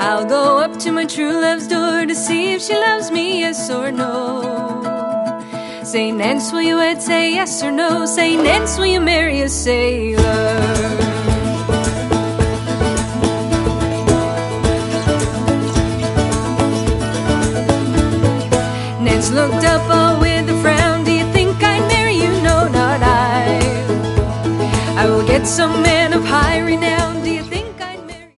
I'll go up to my true love's door to see if she loves me, yes or no. Say, Nance, will you wed? Say yes or no. Say, Nance, will you marry a sailor? Nance looked up all with a frown. Do you think I'd marry you? No, not I. I will get some man of high renown